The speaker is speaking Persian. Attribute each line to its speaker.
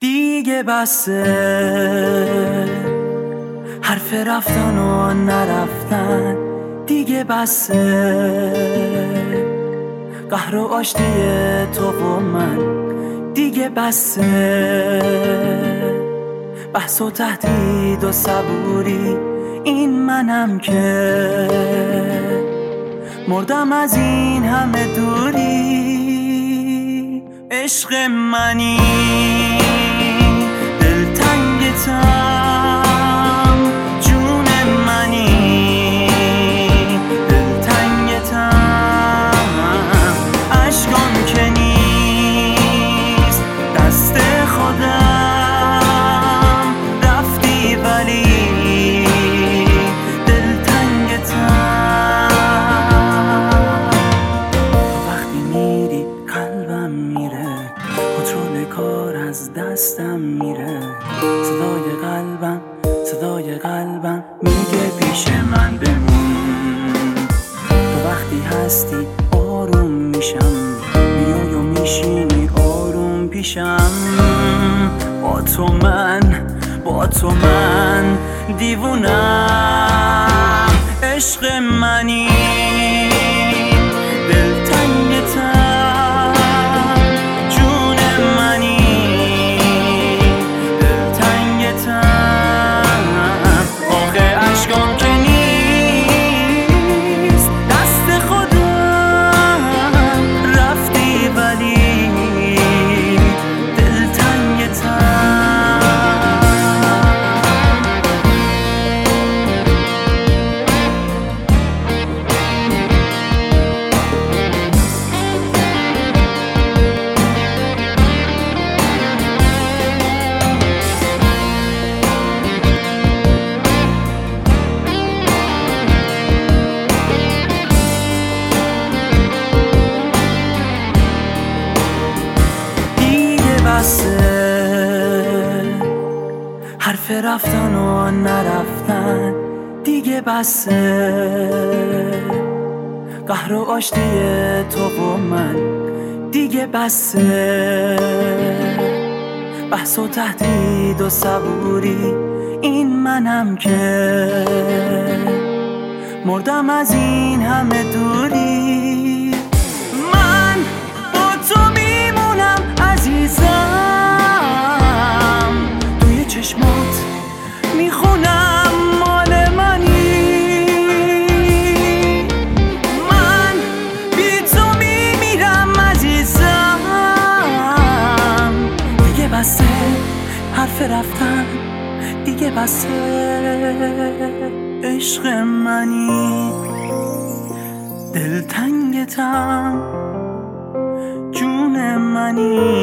Speaker 1: دیگه بسه حرف رفتن و نرفتن، دیگه بسه قهر و آشتی تو و من، دیگه بسه بحث و تهدید و صبوری، این منم که مردم از این همه دوری. عشق منی دلتنگتم، جون منی دلتنگتم، اشکام که نیست دست خودم، رفتی ولی دلتنگتم. وقتی میری قلبم میره، کنترل کار از دستم میره، صدای قلبم میگه پیش من بمون. تو وقتی هستی آروم میشم، میای و میشینی آروم پیشم. با تو من دیوونم. عشق منی دلتنگتم، جون منی دلتنگتم، آخه اشکام که نیست دست خودم، رفتی ولی دلتنگتم. حرف رفتن و نرفتن، دیگه بسه قهر و آشتی تو و من، دیگه بسه بحث و تهدید و صبوری، این منم که مردم از این همه دوری. من با تو میمونم عزیزم، توی چشمات میخونم مال منی. من بی تو میمیرم عزیزم، دیگه بسه حرف رفتن، دیگه بسه. عشق منی دلتنگتم، جون منی